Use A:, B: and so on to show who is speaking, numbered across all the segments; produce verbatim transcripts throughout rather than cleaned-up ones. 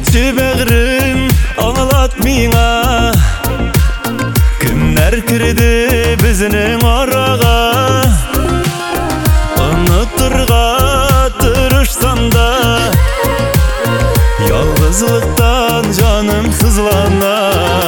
A: Etçi bəğrim ağlat miňa, kimler kirdi bizning araga. Unuturga tırışsam da, yalgızlıktan canım sızlana.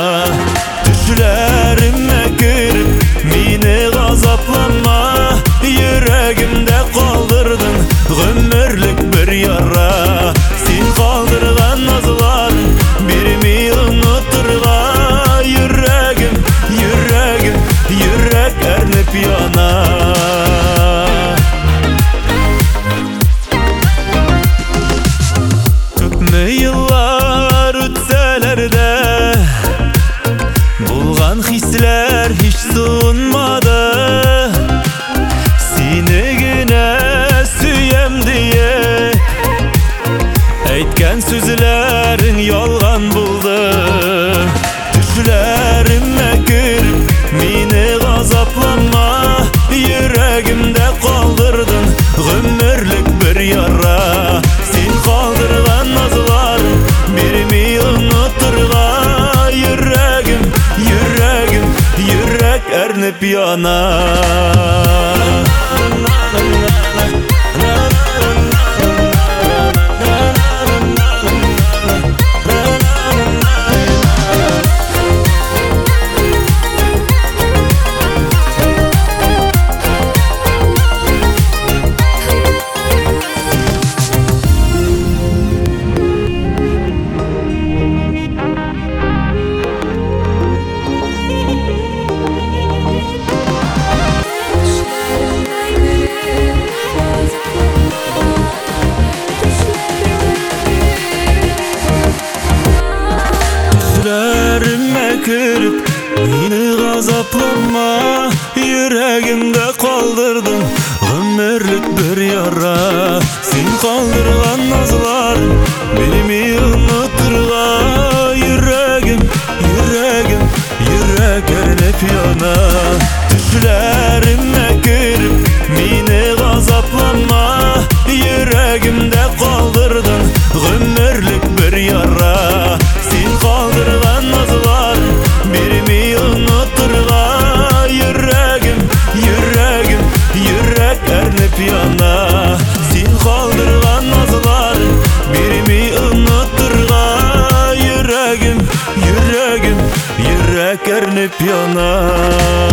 A: Düşlerime kirip meni gazaplanma, yüreğimde kaldırdın ömürlük bir yara. Sen kaldırgan nazlar birimi unuturga, yüreğim, yüreğim, yürek ernip yana. Köpme yıllar ötseler de, bulgan hisler hiç soğunmadı. Seni güne süyem diye aytgan sözlerin yolgan buldu. Düşlerime kirip meni gazaplanma, yüreğimde kaldırdın ömürlük bir yara. Sen kaldırgan nazlar birimi unuturga, yüreğim, yüreğim, yürek ernip yana. Düşlerime kirip meni gazaplanma, yüreğimde kaldırdın ömürlük bir yara. Sen kaldırgan nazlar birimi unuturga, yüreğim, yüreğim, yürek ernip yana. Düşlerime kirip meni gazaplanma, yüreğimde kaldırdın ömürlük bir yara. Sen kaldırgan nazlar birimi unuturga, yüreğim, yüreğim, yürek ernip yana. Sen kaldırgan nazlar birimi unuturga, yüreğim, yüreğim, yürek ernip yana.